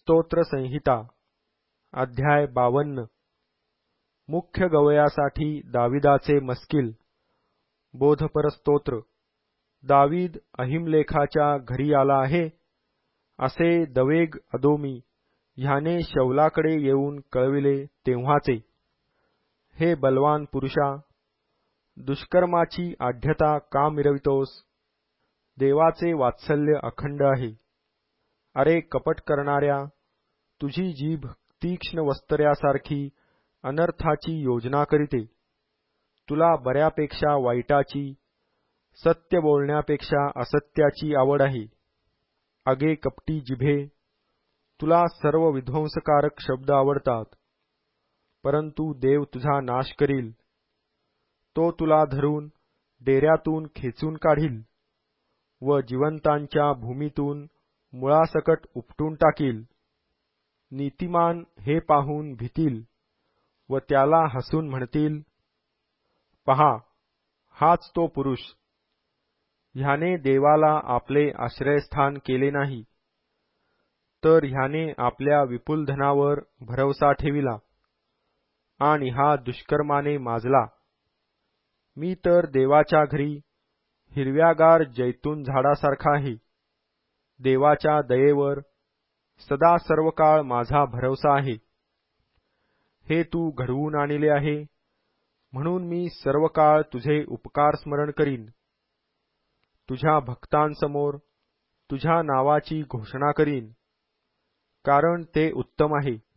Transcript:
स्तोत्र संहिता अध्याय 52 मुख्य गवयासाठी दाविदाचे मस्किल बोधपर स्तोत्र। दावीद अहिमलेखाच्या घरी आला आहे असे दवेग अदोमी ह्याने शौलाकडे येऊन कळविले तेव्हाचे। हे बलवान पुरुषा, दुष्कर्माची आढ्यता का मिरवितोस? देवाचे वात्सल्य अखंड आहे। अरे कपट करणाऱ्या, तुझी जीभ तीक्ष्ण वस्तऱ्यासारखी अनर्थाची योजना करीते। तुला बऱ्यापेक्षा वाईटाची, सत्य बोलण्यापेक्षा असत्याची आवड आहे। अगे कपटी जिभे, तुला सर्व विध्वंसकारक शब्द आवडतात, परंतु देव तुझा नाश करील। तो तुला धरून डेऱ्यातून खेचून काढील व जिवंतांच्या भूमीतून मुळासकट उपटून टाकील। नीतिमान हे पाहून भितील व त्याला हसून म्हणतील, पहा, हाच तो पुरुष। ह्याने देवाला आपले आश्रयस्थान केले नाही, तर ह्याने आपल्या विपुल धनावर भरवसा ठेविला आणि हा दुष्कर्माने माजला। मी तर देवाच्या घरी हिरव्यागार जैतून झाडासारखा आहे। देवाच्या दयेवर सदा सर्वकाळ माझा भरवसा आहे। हे तू घडवून आणले आहे, म्हणून मी सर्वकाळ तुझे उपकार स्मरण करीन। तुझ्या भक्तांसमोर तुझ्या नावाची घोषणा करीन, कारण ते उत्तम आहे।